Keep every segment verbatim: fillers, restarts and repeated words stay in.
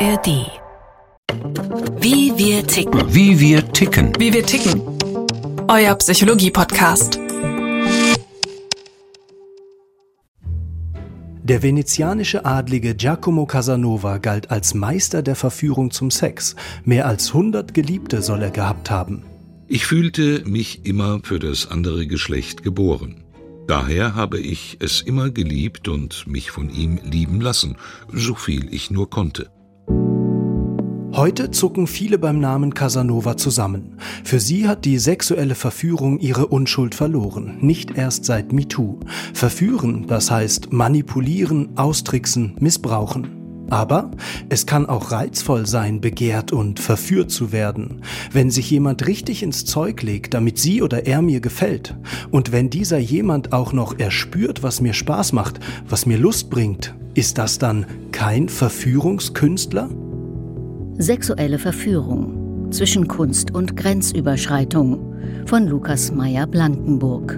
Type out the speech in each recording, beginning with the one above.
R D. Wie wir ticken. Wie wir ticken. Wie wir ticken. Euer Psychologie-Podcast. Der venezianische Adlige Giacomo Casanova galt als Meister der Verführung zum Sex. Mehr als hundert Geliebte soll er gehabt haben. Ich fühlte mich immer für das andere Geschlecht geboren. Daher habe ich es immer geliebt und mich von ihm lieben lassen, so viel ich nur konnte. Heute zucken viele beim Namen Casanova zusammen. Für sie hat die sexuelle Verführung ihre Unschuld verloren, nicht erst seit MeToo. Verführen, das heißt manipulieren, austricksen, missbrauchen. Aber es kann auch reizvoll sein, begehrt und verführt zu werden. Wenn sich jemand richtig ins Zeug legt, damit sie oder er mir gefällt. Und wenn dieser jemand auch noch erspürt, was mir Spaß macht, was mir Lust bringt, ist das dann kein Verführungskünstler? Sexuelle Verführung zwischen Kunst und Grenzüberschreitung von Lukas Meyer-Blankenburg.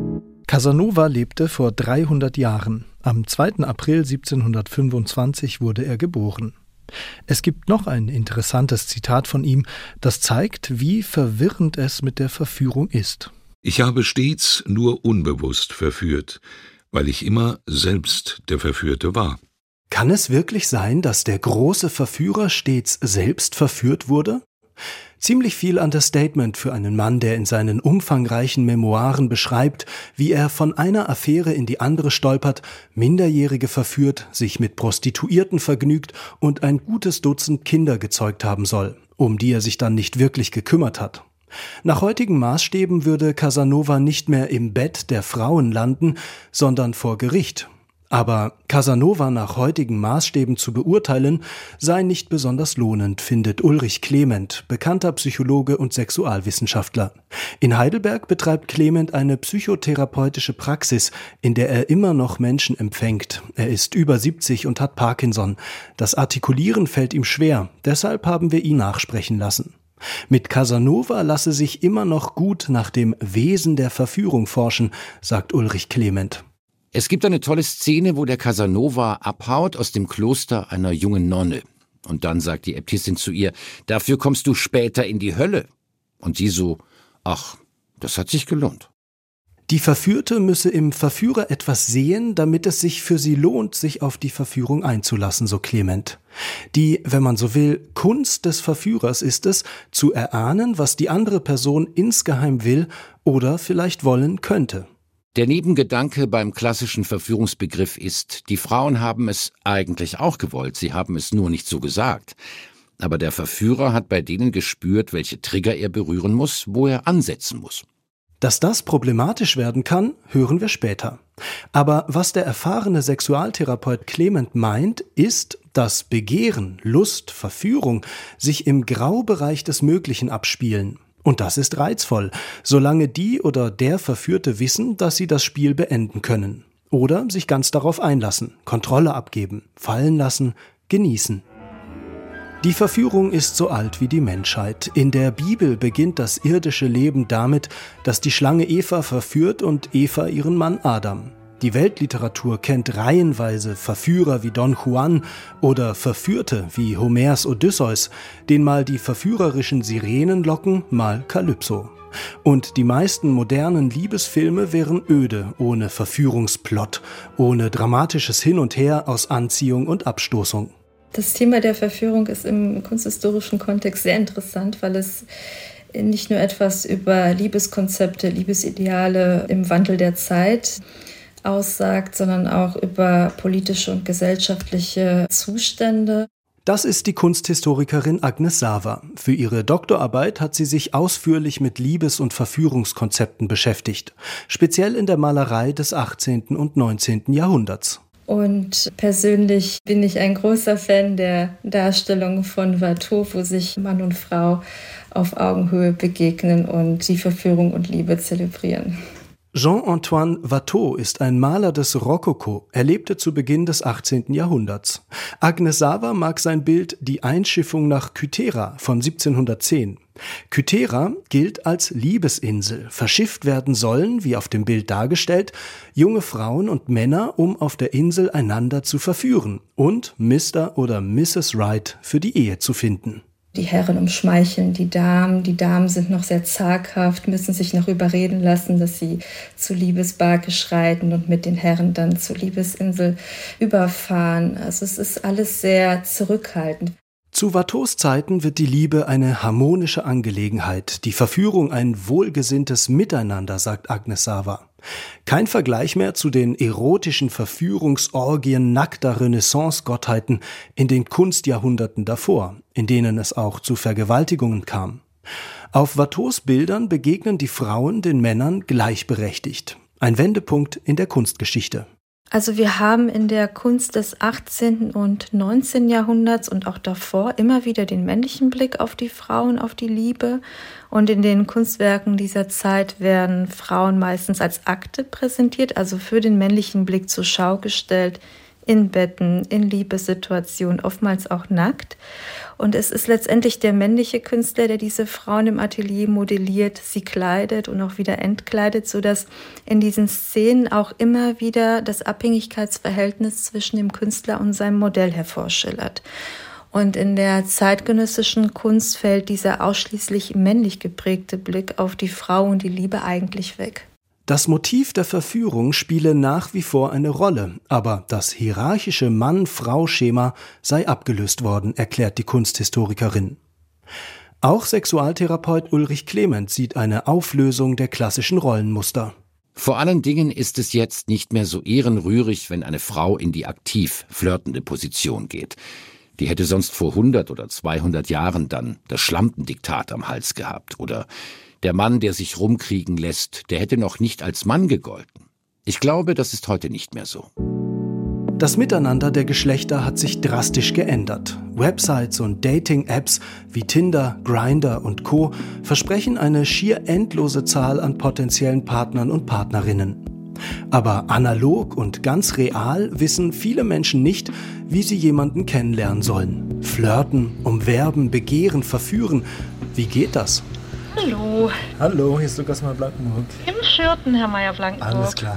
Casanova lebte vor dreihundert Jahren. Am zweiten April siebzehnhundertfünfundzwanzig wurde er geboren. Es gibt noch ein interessantes Zitat von ihm, das zeigt, wie verwirrend es mit der Verführung ist. Ich habe stets nur unbewusst verführt, weil ich immer selbst der Verführte war. Kann es wirklich sein, dass der große Verführer stets selbst verführt wurde? Ziemlich viel Understatement für einen Mann, der in seinen umfangreichen Memoiren beschreibt, wie er von einer Affäre in die andere stolpert, Minderjährige verführt, sich mit Prostituierten vergnügt und ein gutes Dutzend Kinder gezeugt haben soll, um die er sich dann nicht wirklich gekümmert hat. Nach heutigen Maßstäben würde Casanova nicht mehr im Bett der Frauen landen, sondern vor Gericht. Aber Casanova nach heutigen Maßstäben zu beurteilen, sei nicht besonders lohnend, findet Ulrich Clement, bekannter Psychologe und Sexualwissenschaftler. In Heidelberg betreibt Clement eine psychotherapeutische Praxis, in der er immer noch Menschen empfängt. Er ist über siebzig und hat Parkinson. Das Artikulieren fällt ihm schwer, deshalb haben wir ihn nachsprechen lassen. Mit Casanova lasse sich immer noch gut nach dem Wesen der Verführung forschen, sagt Ulrich Clement. Es gibt eine tolle Szene, wo der Casanova abhaut aus dem Kloster einer jungen Nonne. Und dann sagt die Äbtissin zu ihr, dafür kommst du später in die Hölle. Und sie so, ach, das hat sich gelohnt. Die Verführte müsse im Verführer etwas sehen, damit es sich für sie lohnt, sich auf die Verführung einzulassen, so Clement. Die, wenn man so will, Kunst des Verführers ist es, zu erahnen, was die andere Person insgeheim will oder vielleicht wollen könnte. Der Nebengedanke beim klassischen Verführungsbegriff ist, die Frauen haben es eigentlich auch gewollt, sie haben es nur nicht so gesagt. Aber der Verführer hat bei denen gespürt, welche Trigger er berühren muss, wo er ansetzen muss. Dass das problematisch werden kann, hören wir später. Aber was der erfahrene Sexualtherapeut Clement meint, ist, dass Begehren, Lust, Verführung sich im Graubereich des Möglichen abspielen. Und das ist reizvoll, solange die oder der Verführte wissen, dass sie das Spiel beenden können. Oder sich ganz darauf einlassen, Kontrolle abgeben, fallen lassen, genießen. Die Verführung ist so alt wie die Menschheit. In der Bibel beginnt das irdische Leben damit, dass die Schlange Eva verführt und Eva ihren Mann Adam. Die Weltliteratur kennt reihenweise Verführer wie Don Juan oder Verführte wie Homers Odysseus, den mal die verführerischen Sirenen locken, mal Kalypso. Und die meisten modernen Liebesfilme wären öde, ohne Verführungsplot, ohne dramatisches Hin und Her aus Anziehung und Abstoßung. Das Thema der Verführung ist im kunsthistorischen Kontext sehr interessant, weil es nicht nur etwas über Liebeskonzepte, Liebesideale im Wandel der Zeit aussagt, sondern auch über politische und gesellschaftliche Zustände. Das ist die Kunsthistorikerin Agnes Sava. Für ihre Doktorarbeit hat sie sich ausführlich mit Liebes- und Verführungskonzepten beschäftigt, speziell in der Malerei des achtzehnten und neunzehnten Jahrhunderts. Und persönlich bin ich ein großer Fan der Darstellung von Watteau, wo sich Mann und Frau auf Augenhöhe begegnen und die Verführung und Liebe zelebrieren. Jean-Antoine Watteau ist ein Maler des Rokoko. Er lebte zu Beginn des achtzehnten Jahrhunderts. Agnes Sawa mag sein Bild Die Einschiffung nach Kythera von siebzehnhundertzehn. Kythera gilt als Liebesinsel. Verschifft werden sollen, wie auf dem Bild dargestellt, junge Frauen und Männer, um auf der Insel einander zu verführen und Mister oder Misses Right für die Ehe zu finden. Die Herren umschmeicheln die Damen, die Damen sind noch sehr zaghaft, müssen sich noch überreden lassen, dass sie zur Liebesbarke schreiten und mit den Herren dann zur Liebesinsel überfahren. Also es ist alles sehr zurückhaltend. Zu Watteaus Zeiten wird die Liebe eine harmonische Angelegenheit, die Verführung ein wohlgesinntes Miteinander, sagt Agnes Sawa. Kein Vergleich mehr zu den erotischen Verführungsorgien nackter Renaissance-Gottheiten in den Kunstjahrhunderten davor, in denen es auch zu Vergewaltigungen kam. Auf Watteaus Bildern begegnen die Frauen den Männern gleichberechtigt. Ein Wendepunkt in der Kunstgeschichte. Also wir haben in der Kunst des achtzehnten und neunzehnten Jahrhunderts und auch davor immer wieder den männlichen Blick auf die Frauen, auf die Liebe. Und in den Kunstwerken dieser Zeit werden Frauen meistens als Akte präsentiert, also für den männlichen Blick zur Schau gestellt, in Betten, in Liebessituationen, oftmals auch nackt. Und es ist letztendlich der männliche Künstler, der diese Frauen im Atelier modelliert, sie kleidet und auch wieder entkleidet, sodass in diesen Szenen auch immer wieder das Abhängigkeitsverhältnis zwischen dem Künstler und seinem Modell hervorschillert. Und in der zeitgenössischen Kunst fällt dieser ausschließlich männlich geprägte Blick auf die Frau und die Liebe eigentlich weg. Das Motiv der Verführung spiele nach wie vor eine Rolle, aber das hierarchische Mann-Frau-Schema sei abgelöst worden, erklärt die Kunsthistorikerin. Auch Sexualtherapeut Ulrich Clement sieht eine Auflösung der klassischen Rollenmuster. Vor allen Dingen ist es jetzt nicht mehr so ehrenrührig, wenn eine Frau in die aktiv flirtende Position geht. Die hätte sonst vor hundert oder zweihundert Jahren dann das Schlampen-Diktat am Hals gehabt oder der Mann, der sich rumkriegen lässt, der hätte noch nicht als Mann gegolten. Ich glaube, das ist heute nicht mehr so. Das Miteinander der Geschlechter hat sich drastisch geändert. Websites und Dating-Apps wie Tinder, Grindr und Co. versprechen eine schier endlose Zahl an potenziellen Partnern und Partnerinnen. Aber analog und ganz real wissen viele Menschen nicht, wie sie jemanden kennenlernen sollen. Flirten, umwerben, begehren, verführen. Wie geht das? Hallo. Hallo, hier ist Lukas Meyer-Blankenburg. Im Schürten, Herr Meyer-Blankenburg. Alles klar.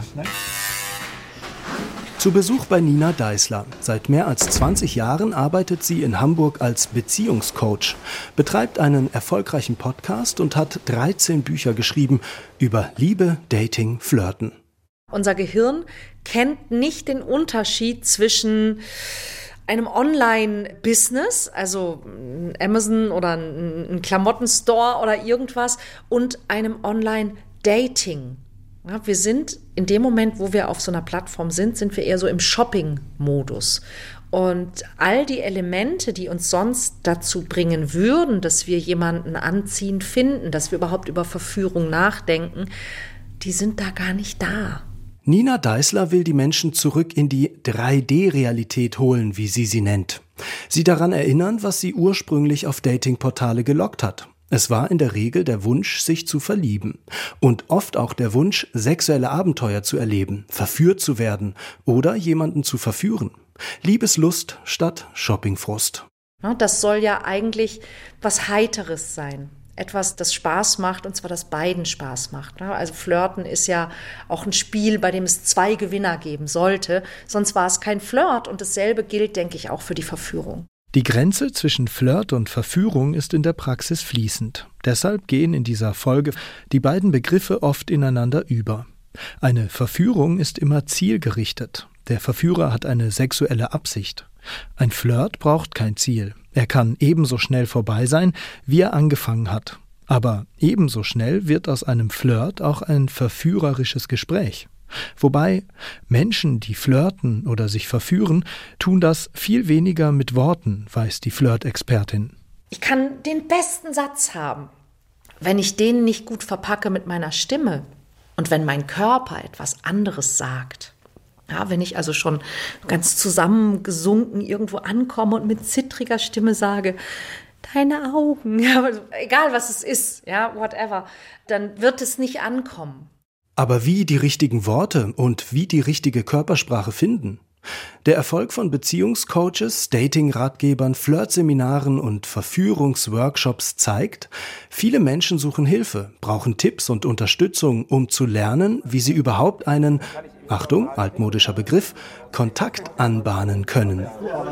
Zu Besuch bei Nina Deißler. Seit mehr als zwanzig Jahren arbeitet sie in Hamburg als Beziehungscoach, betreibt einen erfolgreichen Podcast und hat dreizehn Bücher geschrieben über Liebe, Dating, Flirten. Unser Gehirn kennt nicht den Unterschied zwischen einem Online-Business, also Amazon oder ein Klamottenstore oder irgendwas, und einem Online-Dating. Ja, wir sind in dem Moment, wo wir auf so einer Plattform sind, sind wir eher so im Shopping-Modus. Und all die Elemente, die uns sonst dazu bringen würden, dass wir jemanden anziehend finden, dass wir überhaupt über Verführung nachdenken, die sind da gar nicht da. Nina Deißler will die Menschen zurück in die drei D Realität holen, wie sie sie nennt. Sie daran erinnern, was sie ursprünglich auf Datingportale gelockt hat. Es war in der Regel der Wunsch, sich zu verlieben. Und oft auch der Wunsch, sexuelle Abenteuer zu erleben, verführt zu werden oder jemanden zu verführen. Liebeslust statt Shoppingfrust. Das soll ja eigentlich was Heiteres sein. Etwas, das Spaß macht, und zwar, das beiden Spaß macht. Also Flirten ist ja auch ein Spiel, bei dem es zwei Gewinner geben sollte. Sonst war es kein Flirt, und dasselbe gilt, denke ich, auch für die Verführung. Die Grenze zwischen Flirt und Verführung ist in der Praxis fließend. Deshalb gehen in dieser Folge die beiden Begriffe oft ineinander über. Eine Verführung ist immer zielgerichtet. Der Verführer hat eine sexuelle Absicht. Ein Flirt braucht kein Ziel. Er kann ebenso schnell vorbei sein, wie er angefangen hat. Aber ebenso schnell wird aus einem Flirt auch ein verführerisches Gespräch. Wobei Menschen, die flirten oder sich verführen, tun das viel weniger mit Worten, weiß die Flirt-Expertin. Ich kann den besten Satz haben, wenn ich den nicht gut verpacke mit meiner Stimme und wenn mein Körper etwas anderes sagt. Ja, wenn ich also schon ganz zusammengesunken irgendwo ankomme und mit zittriger Stimme sage, deine Augen, ja, egal was es ist, ja, whatever, dann wird es nicht ankommen. Aber wie die richtigen Worte und wie die richtige Körpersprache finden? Der Erfolg von Beziehungscoaches, Dating-Ratgebern, Flirtseminaren und Verführungsworkshops zeigt, viele Menschen suchen Hilfe, brauchen Tipps und Unterstützung, um zu lernen, wie sie überhaupt einen, Achtung, altmodischer Begriff, Kontakt anbahnen können.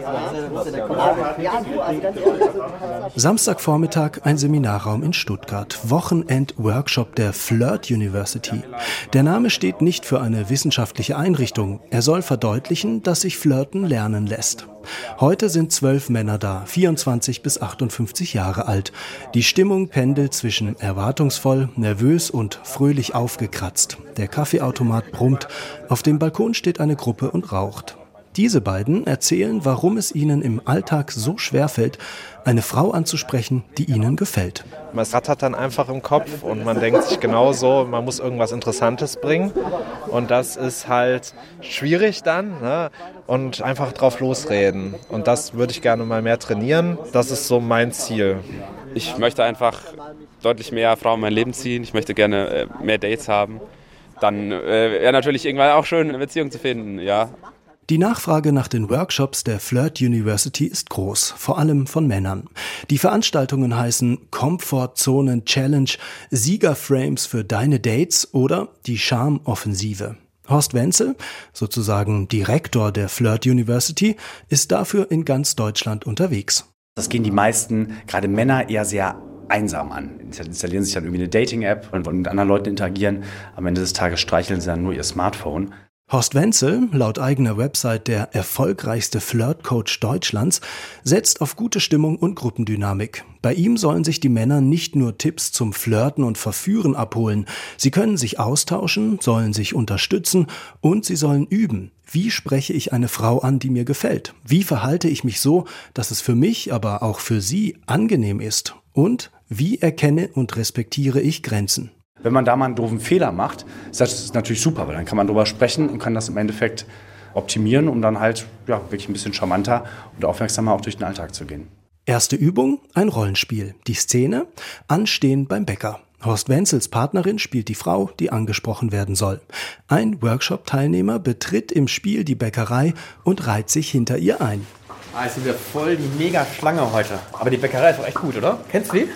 Samstagvormittag ein Seminarraum in Stuttgart, Wochenend-Workshop der Flirt University. Der Name steht nicht für eine wissenschaftliche Einrichtung. Er soll verdeutlichen, dass sich Flirten lernen lässt. Heute sind zwölf Männer da, vierundzwanzig bis achtundfünfzig Jahre alt. Die Stimmung pendelt zwischen erwartungsvoll, nervös und fröhlich aufgekratzt. Der Kaffeeautomat brummt. Auf dem Balkon steht eine Gruppe und raucht. Diese beiden erzählen, warum es ihnen im Alltag so schwerfällt, eine Frau anzusprechen, die ihnen gefällt. Man rattert dann einfach im Kopf und man denkt sich genauso, man muss irgendwas Interessantes bringen. Und das ist halt schwierig dann, ne? Und einfach drauf losreden. Und das würde ich gerne mal mehr trainieren. Das ist so mein Ziel. Ich möchte einfach deutlich mehr Frauen in mein Leben ziehen. Ich möchte gerne äh, mehr Dates haben. Dann äh, wäre natürlich irgendwann auch schön, eine Beziehung zu finden, ja. Die Nachfrage nach den Workshops der Flirt University ist groß, vor allem von Männern. Die Veranstaltungen heißen Comfortzonen Challenge, Siegerframes für deine Dates oder die Charmoffensive. Horst Wenzel, sozusagen Direktor der Flirt University, ist dafür in ganz Deutschland unterwegs. Das gehen die meisten, gerade Männer, eher sehr einsam an. Sie installieren sich dann irgendwie eine Dating-App und wollen mit anderen Leuten interagieren. Am Ende des Tages streicheln sie dann nur ihr Smartphone. Horst Wenzel, laut eigener Website der erfolgreichste Flirt-Coach Deutschlands, setzt auf gute Stimmung und Gruppendynamik. Bei ihm sollen sich die Männer nicht nur Tipps zum Flirten und Verführen abholen. Sie können sich austauschen, sollen sich unterstützen und sie sollen üben. Wie spreche ich eine Frau an, die mir gefällt? Wie verhalte ich mich so, dass es für mich, aber auch für sie angenehm ist? Und wie erkenne und respektiere ich Grenzen? Wenn man da mal einen doofen Fehler macht, ist das natürlich super, weil dann kann man drüber sprechen und kann das im Endeffekt optimieren, um dann halt ja, wirklich ein bisschen charmanter und aufmerksamer auch durch den Alltag zu gehen. Erste Übung, ein Rollenspiel. Die Szene, Anstehen beim Bäcker. Horst Wenzels Partnerin spielt die Frau, die angesprochen werden soll. Ein Workshop-Teilnehmer betritt im Spiel die Bäckerei und reiht sich hinter ihr ein. Ah, es sind wir voll die Mega-Schlange heute. Aber die Bäckerei ist doch echt gut, oder? Kennst du die?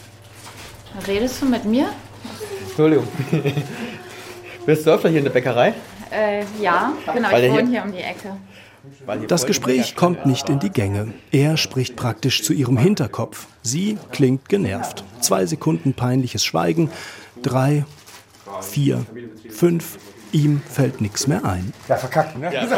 Redest du mit mir? Entschuldigung. Bist du öfter hier in der Bäckerei? Äh, ja, genau, Weil ich wohne hier, hier um die Ecke. Das Gespräch kommt nicht in die Gänge. Er spricht praktisch zu ihrem Hinterkopf. Sie klingt genervt. Zwei Sekunden peinliches Schweigen. Drei, vier, fünf. Ihm fällt nichts mehr ein. Ja, verkackt, ne? Ja,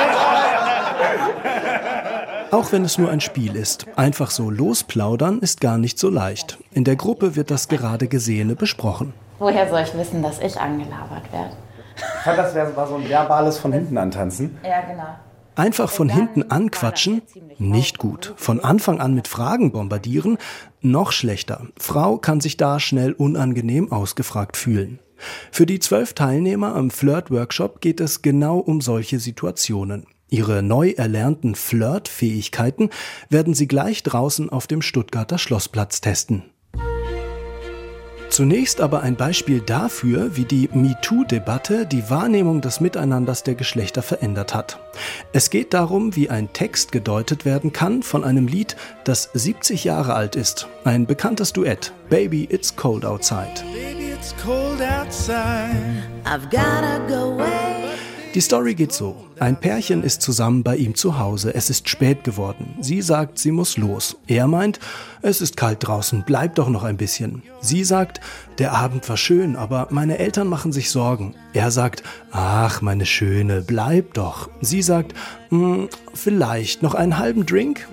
Auch wenn es nur ein Spiel ist, einfach so losplaudern ist gar nicht so leicht. In der Gruppe wird das gerade Gesehene besprochen. Woher soll ich wissen, dass ich angelabert werde? Ich fand, das war so ein verbales von hinten antanzen. Ja, genau. Einfach von hinten anquatschen? Nicht gut. Von Anfang an mit Fragen bombardieren? Noch schlechter. Frau kann sich da schnell unangenehm ausgefragt fühlen. Für die zwölf Teilnehmer am Flirt-Workshop geht es genau um solche Situationen. Ihre neu erlernten Flirt-Fähigkeiten werden sie gleich draußen auf dem Stuttgarter Schlossplatz testen. Zunächst aber ein Beispiel dafür, wie die MeToo-Debatte die Wahrnehmung des Miteinanders der Geschlechter verändert hat. Es geht darum, wie ein Text gedeutet werden kann von einem Lied, das siebzig Jahre alt ist. Ein bekanntes Duett, Baby, It's Cold Outside. Baby, it's cold outside. I've gotta go away. Die Story geht so. Ein Pärchen ist zusammen bei ihm zu Hause. Es ist spät geworden. Sie sagt, sie muss los. Er meint, es ist kalt draußen, bleib doch noch ein bisschen. Sie sagt, der Abend war schön, aber meine Eltern machen sich Sorgen. Er sagt, ach, meine Schöne, bleib doch. Sie sagt, vielleicht noch einen halben Drink?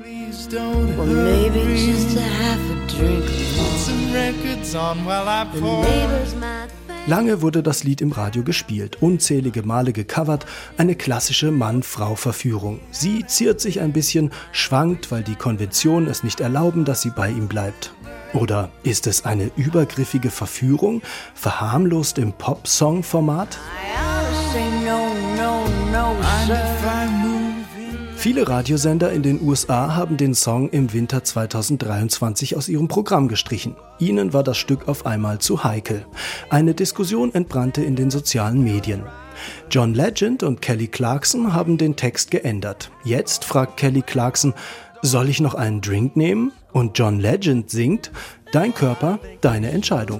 Lange wurde das Lied im Radio gespielt, unzählige Male gecovert, eine klassische Mann-Frau-Verführung. Sie ziert sich ein bisschen, schwankt, weil die Konventionen es nicht erlauben, dass sie bei ihm bleibt. Oder ist es eine übergriffige Verführung, verharmlost im Pop-Song-Format? Viele Radiosender in den U S A haben den Song im Winter zweitausenddreiundzwanzig aus ihrem Programm gestrichen. Ihnen war das Stück auf einmal zu heikel. Eine Diskussion entbrannte in den sozialen Medien. John Legend und Kelly Clarkson haben den Text geändert. Jetzt fragt Kelly Clarkson, soll ich noch einen Drink nehmen? Und John Legend singt, dein Körper, deine Entscheidung.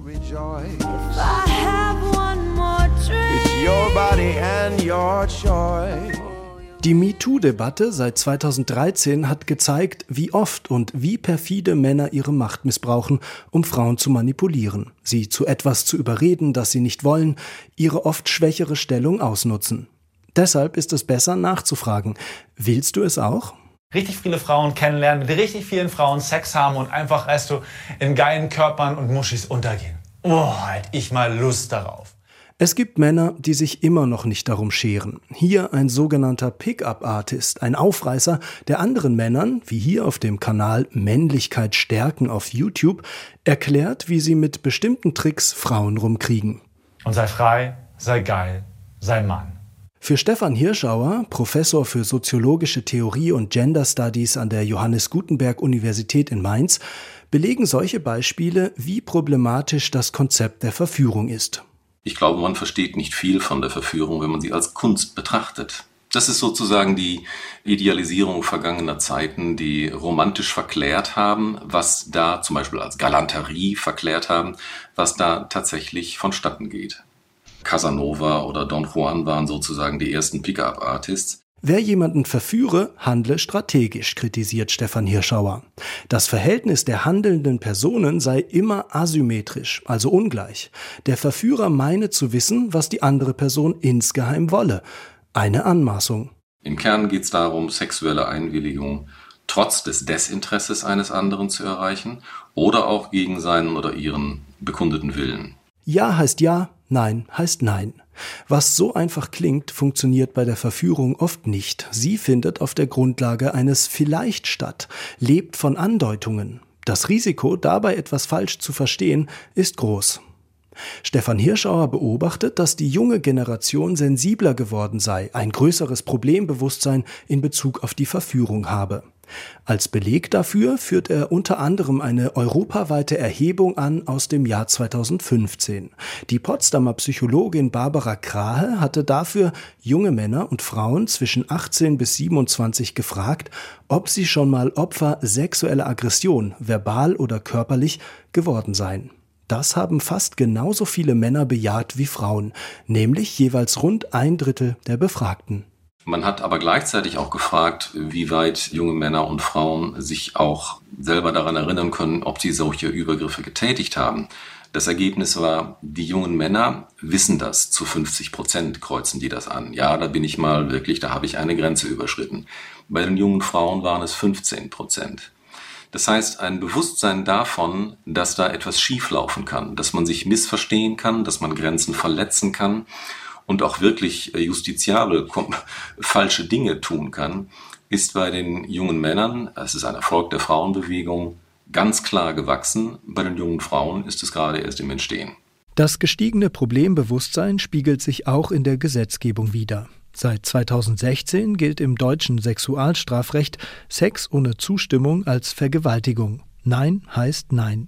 Die MeToo-Debatte seit zweitausenddreizehn hat gezeigt, wie oft und wie perfide Männer ihre Macht missbrauchen, um Frauen zu manipulieren, sie zu etwas zu überreden, das sie nicht wollen, ihre oft schwächere Stellung ausnutzen. Deshalb ist es besser nachzufragen, willst du es auch? Richtig viele Frauen kennenlernen, mit richtig vielen Frauen Sex haben und einfach, weißt du, in geilen Körpern und Muschis untergehen. Oh, hätte ich mal Lust darauf. Es gibt Männer, die sich immer noch nicht darum scheren. Hier ein sogenannter Pickup-Artist, ein Aufreißer, der anderen Männern, wie hier auf dem Kanal Männlichkeit stärken auf YouTube, erklärt, wie sie mit bestimmten Tricks Frauen rumkriegen. Und sei frei, sei geil, sei Mann. Für Stefan Hirschauer, Professor für soziologische Theorie und Gender Studies an der Johannes Gutenberg Universität in Mainz, belegen solche Beispiele, wie problematisch das Konzept der Verführung ist. Ich glaube, man versteht nicht viel von der Verführung, wenn man sie als Kunst betrachtet. Das ist sozusagen die Idealisierung vergangener Zeiten, die romantisch verklärt haben, was da zum Beispiel als Galanterie verklärt haben, was da tatsächlich vonstatten geht. Casanova oder Don Juan waren sozusagen die ersten Pickup-Artists. Wer jemanden verführe, handle strategisch, kritisiert Stefan Hirschauer. Das Verhältnis der handelnden Personen sei immer asymmetrisch, also ungleich. Der Verführer meine zu wissen, was die andere Person insgeheim wolle. Eine Anmaßung. Im Kern geht es darum, sexuelle Einwilligung trotz des Desinteresses eines anderen zu erreichen oder auch gegen seinen oder ihren bekundeten Willen. Ja heißt ja, nein heißt nein. Was so einfach klingt, funktioniert bei der Verführung oft nicht. Sie findet auf der Grundlage eines Vielleicht statt, lebt von Andeutungen. Das Risiko, dabei etwas falsch zu verstehen, ist groß. Stefan Hirschauer beobachtet, dass die junge Generation sensibler geworden sei, ein größeres Problembewusstsein in Bezug auf die Verführung habe. Als Beleg dafür führt er unter anderem eine europaweite Erhebung an aus dem Jahr zweitausendfünfzehn. Die Potsdamer Psychologin Barbara Krahe hatte dafür junge Männer und Frauen zwischen achtzehn bis siebenundzwanzig gefragt, ob sie schon mal Opfer sexueller Aggression, verbal oder körperlich, geworden seien. Das haben fast genauso viele Männer bejaht wie Frauen, nämlich jeweils rund ein Drittel der Befragten. Man hat aber gleichzeitig auch gefragt, wie weit junge Männer und Frauen sich auch selber daran erinnern können, ob sie solche Übergriffe getätigt haben. Das Ergebnis war, die jungen Männer wissen das, zu fünfzig Prozent kreuzen die das an. Ja, da bin ich mal wirklich, da habe ich eine Grenze überschritten. Bei den jungen Frauen waren es fünfzehn Prozent. Das heißt, ein Bewusstsein davon, dass da etwas schieflaufen kann, dass man sich missverstehen kann, dass man Grenzen verletzen kann und auch wirklich justiziable, falsche Dinge tun kann, ist bei den jungen Männern, es ist ein Erfolg der Frauenbewegung, ganz klar gewachsen. Bei den jungen Frauen ist es gerade erst im Entstehen. Das gestiegene Problembewusstsein spiegelt sich auch in der Gesetzgebung wider. Seit zweitausendsechzehn gilt im deutschen Sexualstrafrecht Sex ohne Zustimmung als Vergewaltigung. Nein heißt Nein.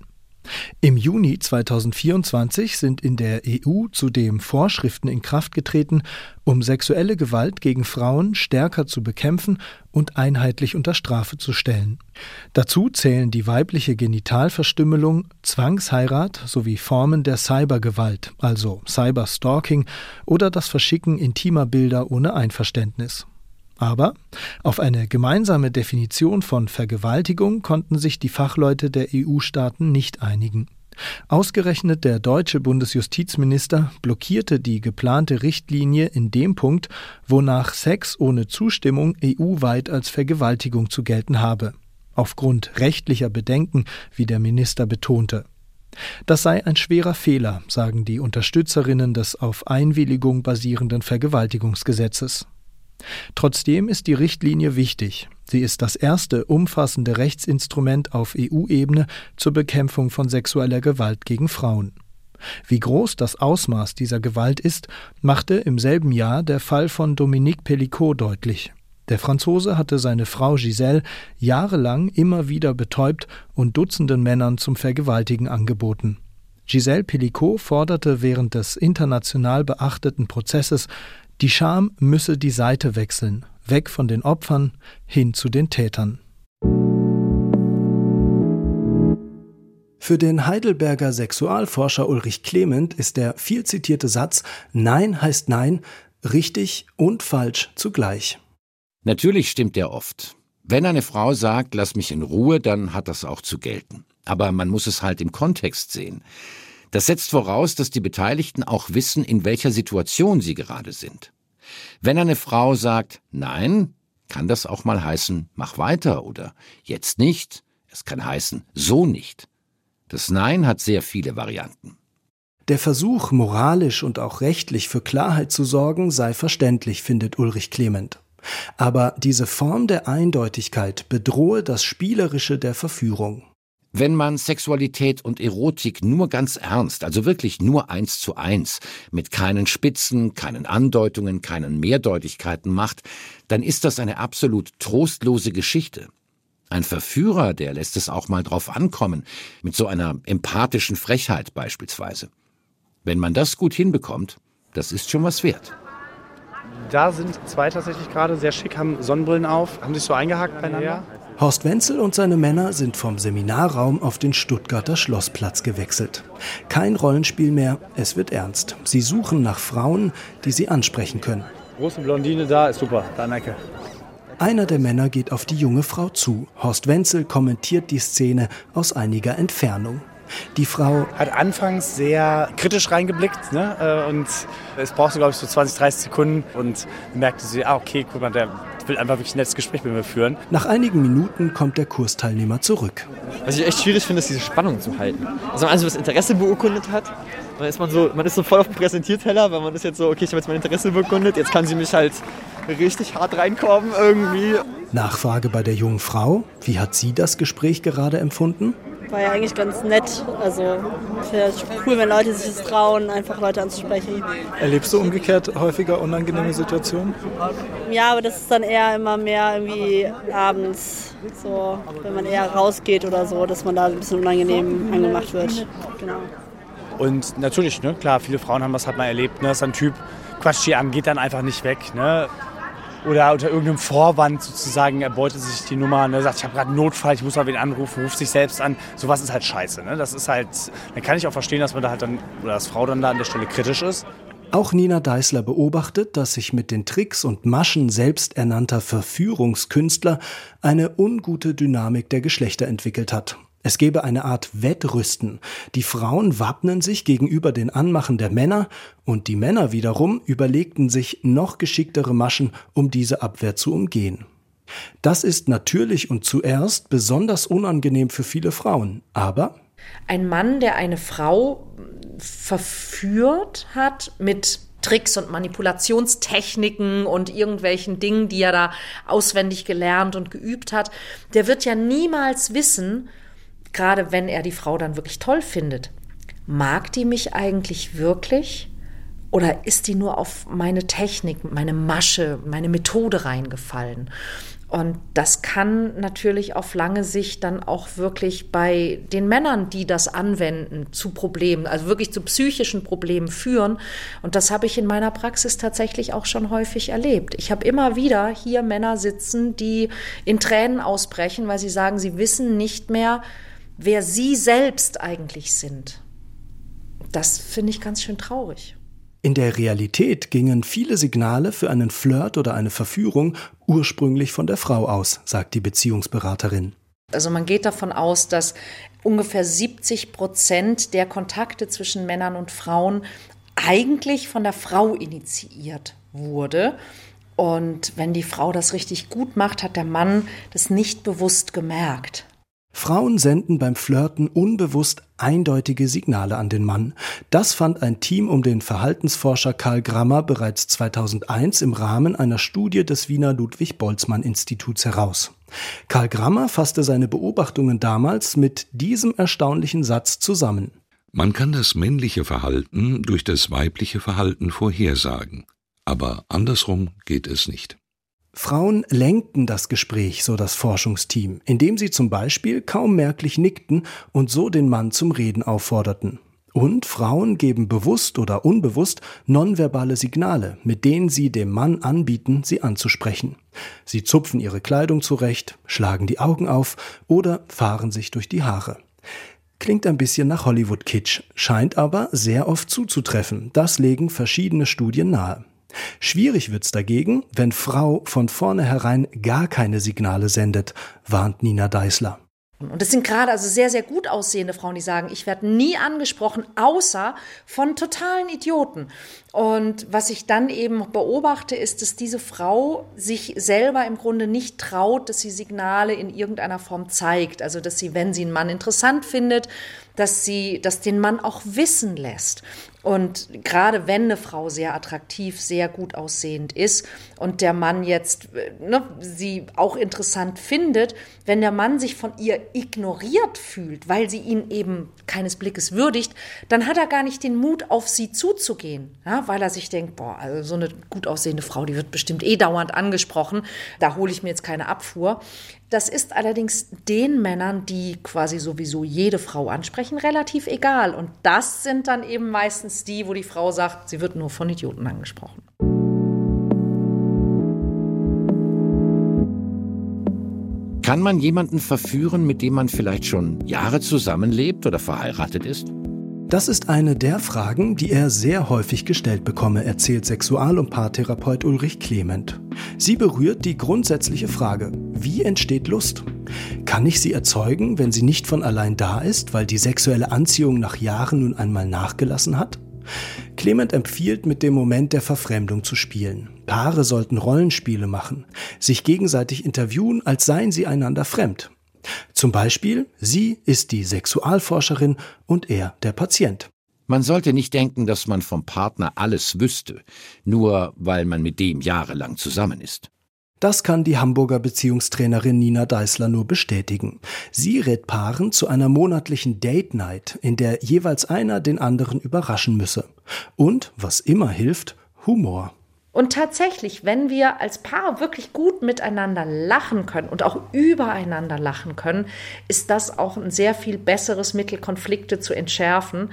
Im Juni zweitausendvierundzwanzig sind in der E U zudem Vorschriften in Kraft getreten, um sexuelle Gewalt gegen Frauen stärker zu bekämpfen und einheitlich unter Strafe zu stellen. Dazu zählen die weibliche Genitalverstümmelung, Zwangsheirat sowie Formen der Cybergewalt, also Cyberstalking oder das Verschicken intimer Bilder ohne Einverständnis. Aber auf eine gemeinsame Definition von Vergewaltigung konnten sich die Fachleute der E U-Staaten nicht einigen. Ausgerechnet der deutsche Bundesjustizminister blockierte die geplante Richtlinie in dem Punkt, wonach Sex ohne Zustimmung E U-weit als Vergewaltigung zu gelten habe. Aufgrund rechtlicher Bedenken, wie der Minister betonte. Das sei ein schwerer Fehler, sagen die Unterstützerinnen des auf Einwilligung basierenden Vergewaltigungsgesetzes. Trotzdem ist die Richtlinie wichtig. Sie ist das erste umfassende Rechtsinstrument auf E U-Ebene zur Bekämpfung von sexueller Gewalt gegen Frauen. Wie groß das Ausmaß dieser Gewalt ist, machte im selben Jahr der Fall von Dominique Pellicot deutlich. Der Franzose hatte seine Frau Giselle jahrelang immer wieder betäubt und Dutzenden Männern zum Vergewaltigen angeboten. Giselle Pellicot forderte während des international beachteten Prozesses, die Scham müsse die Seite wechseln, weg von den Opfern hin zu den Tätern. Für den Heidelberger Sexualforscher Ulrich Clement ist der viel zitierte Satz »Nein heißt Nein« richtig und falsch zugleich. Natürlich stimmt er oft. Wenn eine Frau sagt, lass mich in Ruhe, dann hat das auch zu gelten. Aber man muss es halt im Kontext sehen. Das setzt voraus, dass die Beteiligten auch wissen, in welcher Situation sie gerade sind. Wenn eine Frau sagt, nein, kann das auch mal heißen, mach weiter oder jetzt nicht. Es kann heißen, so nicht. Das Nein hat sehr viele Varianten. Der Versuch, moralisch und auch rechtlich für Klarheit zu sorgen, sei verständlich, findet Ulrich Clement. Aber diese Form der Eindeutigkeit bedrohe das Spielerische der Verführung. Wenn man Sexualität und Erotik nur ganz ernst, also wirklich nur eins zu eins, mit keinen Spitzen, keinen Andeutungen, keinen Mehrdeutigkeiten macht, dann ist das eine absolut trostlose Geschichte. Ein Verführer, der lässt es auch mal drauf ankommen, mit so einer empathischen Frechheit beispielsweise. Wenn man das gut hinbekommt, das ist schon was wert. Da sind zwei tatsächlich gerade sehr schick, haben Sonnenbrillen auf, haben sich so eingehakt beieinander. Horst Wenzel und seine Männer sind vom Seminarraum auf den Stuttgarter Schlossplatz gewechselt. Kein Rollenspiel mehr, es wird ernst. Sie suchen nach Frauen, die sie ansprechen können. Große Blondine da, ist super, da Necke. Einer der Männer geht auf die junge Frau zu. Horst Wenzel kommentiert die Szene aus einiger Entfernung. Die Frau hat anfangs sehr kritisch reingeblickt, ne? Und es brauchte, glaube ich, so zwanzig, dreißig Sekunden und merkte sie, ah, okay, guck mal, der will einfach wirklich ein nettes Gespräch mit mir führen. Nach einigen Minuten kommt der Kursteilnehmer zurück. Was ich echt schwierig finde, ist diese Spannung zu halten. Also wenn man also das Interesse beurkundet hat, dann ist man so, man ist so voll auf dem Präsentierteller, weil man ist jetzt so, okay, ich habe jetzt mein Interesse beurkundet, jetzt kann sie mich halt richtig hart reinkommen irgendwie. Nachfrage bei der jungen Frau, wie hat sie das Gespräch gerade empfunden? War ja eigentlich ganz nett. Also ich finde es cool, wenn Leute sich das trauen, einfach Leute anzusprechen. Erlebst du umgekehrt häufiger unangenehme Situationen? Ja, aber das ist dann eher immer mehr irgendwie abends, so wenn man eher rausgeht oder so, dass man da ein bisschen unangenehm angemacht wird. Genau. Und natürlich, ne, klar, viele Frauen haben das halt mal erlebt, ne, dass ein Typ quatscht die an, geht dann einfach nicht weg, ne? Oder unter irgendeinem Vorwand sozusagen erbeutet sich die Nummer, ne, sagt, ich habe gerade einen Notfall, ich muss mal wen anrufen, ruft sich selbst an. Sowas ist halt scheiße, ne? Das ist halt, dann kann ich auch verstehen, dass man da halt dann, oder dass Frau dann da an der Stelle kritisch ist. Auch Nina Deißler beobachtet, dass sich mit den Tricks und Maschen selbsternannter Verführungskünstler eine ungute Dynamik der Geschlechter entwickelt hat. Es gäbe eine Art Wettrüsten. Die Frauen wappnen sich gegenüber den Anmachen der Männer und die Männer wiederum überlegten sich noch geschicktere Maschen, um diese Abwehr zu umgehen. Das ist natürlich und zuerst besonders unangenehm für viele Frauen, aber ein Mann, der eine Frau verführt hat mit Tricks und Manipulationstechniken und irgendwelchen Dingen, die er da auswendig gelernt und geübt hat, der wird ja niemals wissen, gerade wenn er die Frau dann wirklich toll findet, mag die mich eigentlich wirklich oder ist die nur auf meine Technik, meine Masche, meine Methode reingefallen? Und das kann natürlich auf lange Sicht dann auch wirklich bei den Männern, die das anwenden, zu Problemen, also wirklich zu psychischen Problemen führen. Und das habe ich in meiner Praxis tatsächlich auch schon häufig erlebt. Ich habe immer wieder hier Männer sitzen, die in Tränen ausbrechen, weil sie sagen, sie wissen nicht mehr, wer sie selbst eigentlich sind. Das finde ich ganz schön traurig. In der Realität gingen viele Signale für einen Flirt oder eine Verführung ursprünglich von der Frau aus, sagt die Beziehungsberaterin. Also man geht davon aus, dass ungefähr siebzig Prozent der Kontakte zwischen Männern und Frauen eigentlich von der Frau initiiert wurde. Und wenn die Frau das richtig gut macht, hat der Mann das nicht bewusst gemerkt. Frauen senden beim Flirten unbewusst eindeutige Signale an den Mann. Das fand ein Team um den Verhaltensforscher Karl Grammer bereits zweitausendeins im Rahmen einer Studie des Wiener Ludwig-Boltzmann-Instituts heraus. Karl Grammer fasste seine Beobachtungen damals mit diesem erstaunlichen Satz zusammen. Man kann das männliche Verhalten durch das weibliche Verhalten vorhersagen, aber andersrum geht es nicht. Frauen lenkten das Gespräch, so das Forschungsteam, indem sie zum Beispiel kaum merklich nickten und so den Mann zum Reden aufforderten. Und Frauen geben bewusst oder unbewusst nonverbale Signale, mit denen sie dem Mann anbieten, sie anzusprechen. Sie zupfen ihre Kleidung zurecht, schlagen die Augen auf oder fahren sich durch die Haare. Klingt ein bisschen nach Hollywood-Kitsch, scheint aber sehr oft zuzutreffen. Das legen verschiedene Studien nahe. Schwierig wird's dagegen, wenn Frau von vornherein gar keine Signale sendet, warnt Nina Deißler. Und das sind gerade also sehr, sehr gut aussehende Frauen, die sagen, ich werde nie angesprochen, außer von totalen Idioten. Und was ich dann eben beobachte, ist, dass diese Frau sich selber im Grunde nicht traut, dass sie Signale in irgendeiner Form zeigt. Also, dass sie, wenn sie einen Mann interessant findet, dass sie das den Mann auch wissen lässt. Und gerade wenn eine Frau sehr attraktiv, sehr gut aussehend ist und der Mann jetzt ne, sie auch interessant findet, wenn der Mann sich von ihr ignoriert fühlt, weil sie ihn eben keines Blickes würdigt, dann hat er gar nicht den Mut, auf sie zuzugehen, ja, weil er sich denkt, boah, also so eine gut aussehende Frau, die wird bestimmt eh dauernd angesprochen, da hole ich mir jetzt keine Abfuhr. Das ist allerdings den Männern, die quasi sowieso jede Frau ansprechen, relativ egal. Und das sind dann eben meistens die, wo die Frau sagt, sie wird nur von Idioten angesprochen. Kann man jemanden verführen, mit dem man vielleicht schon Jahre zusammenlebt oder verheiratet ist? Das ist eine der Fragen, die er sehr häufig gestellt bekomme, erzählt Sexual- und Paartherapeut Ulrich Clement. Sie berührt die grundsätzliche Frage, wie entsteht Lust? Kann ich sie erzeugen, wenn sie nicht von allein da ist, weil die sexuelle Anziehung nach Jahren nun einmal nachgelassen hat? Clement empfiehlt, mit dem Moment der Verfremdung zu spielen. Paare sollten Rollenspiele machen, sich gegenseitig interviewen, als seien sie einander fremd. Zum Beispiel, sie ist die Sexualforscherin und er der Patient. Man sollte nicht denken, dass man vom Partner alles wüsste, nur weil man mit dem jahrelang zusammen ist. Das kann die Hamburger Beziehungstrainerin Nina Deißler nur bestätigen. Sie rät Paaren zu einer monatlichen Date-Night, in der jeweils einer den anderen überraschen müsse. Und, was immer hilft, Humor. Und tatsächlich, wenn wir als Paar wirklich gut miteinander lachen können und auch übereinander lachen können, ist das auch ein sehr viel besseres Mittel, Konflikte zu entschärfen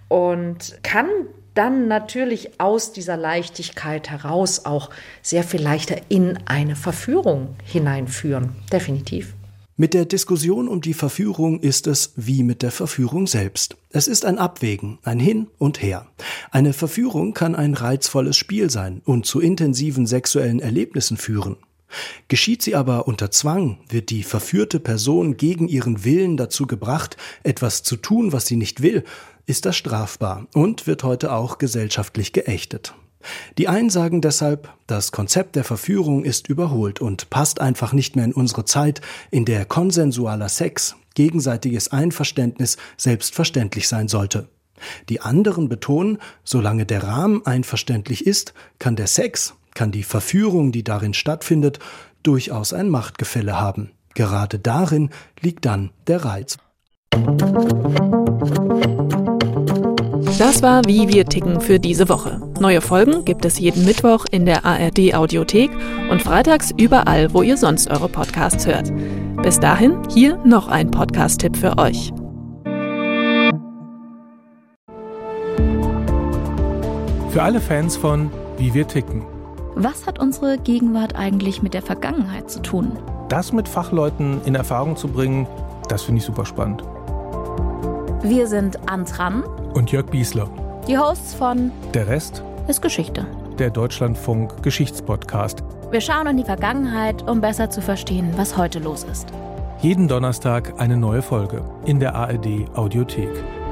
und kann dann natürlich aus dieser Leichtigkeit heraus auch sehr viel leichter in eine Verführung hineinführen. Definitiv. Mit der Diskussion um die Verführung ist es wie mit der Verführung selbst. Es ist ein Abwägen, ein Hin und Her. Eine Verführung kann ein reizvolles Spiel sein und zu intensiven sexuellen Erlebnissen führen. Geschieht sie aber unter Zwang, wird die verführte Person gegen ihren Willen dazu gebracht, etwas zu tun, was sie nicht will, ist das strafbar und wird heute auch gesellschaftlich geächtet. Die einen sagen deshalb, das Konzept der Verführung ist überholt und passt einfach nicht mehr in unsere Zeit, in der konsensualer Sex, gegenseitiges Einverständnis selbstverständlich sein sollte. Die anderen betonen, solange der Rahmen einverständlich ist, kann der Sex, kann die Verführung, die darin stattfindet, durchaus ein Machtgefälle haben. Gerade darin liegt dann der Reiz. Das war Wie wir ticken für diese Woche. Neue Folgen gibt es jeden Mittwoch in der A R D-Audiothek und freitags überall, wo ihr sonst eure Podcasts hört. Bis dahin, hier noch ein Podcast-Tipp für euch. Für alle Fans von Wie wir ticken. Was hat unsere Gegenwart eigentlich mit der Vergangenheit zu tun? Das mit Fachleuten in Erfahrung zu bringen, das finde ich super spannend. Wir sind Antran und Jörg Biesler. Die Hosts von Der Rest ist Geschichte. Der Deutschlandfunk Geschichtspodcast. Wir schauen in die Vergangenheit, um besser zu verstehen, was heute los ist. Jeden Donnerstag eine neue Folge in der A R D Audiothek.